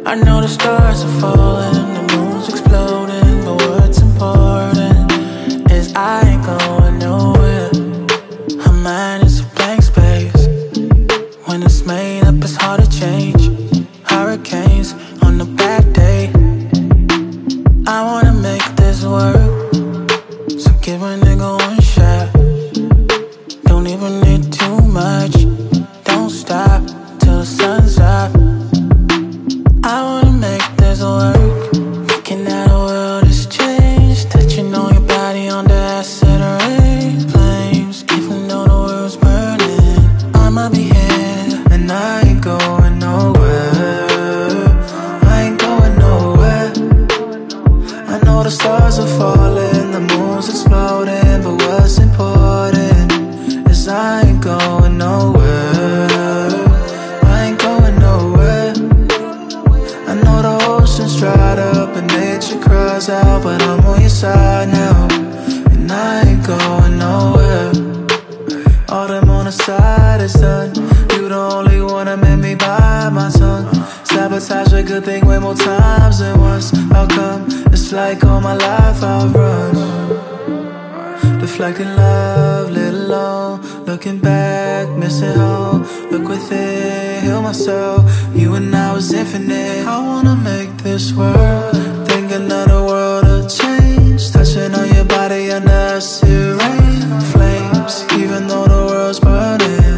I know the stars are falling, the moon's exploding, but what's important is I ain't going nowhere. Her mind is a blank space. When it's made up, it's hard to change. Hurricanes on a bad day. I wanna make this work, so give a nigga one shot. Don't even need too much. Don't stop till the sun's up. I wanna make this work. Looking at the world has changed. Touching on your body on the acid rain flames. Even though the world's burning, I'ma be here. And I ain't going nowhere. I ain't going nowhere. I know the stars are falling, the moon's exploding, but what's important is I ain't going nowhere. I ain't going nowhere. I know the ocean's dried up and nature cries out, but I'm on your side now, and I ain't going nowhere. All them on the side is done. You the only one that made me bite my tongue. Sabotage a good thing way more times than once. How come it's like all my life I've run? Deflecting love, let alone looking back, missing home. Look within, heal myself. You and I was infinite. I wanna make this work. Thinking of the world will change. Touching on your body under acid rain flames. Even though the world's burning,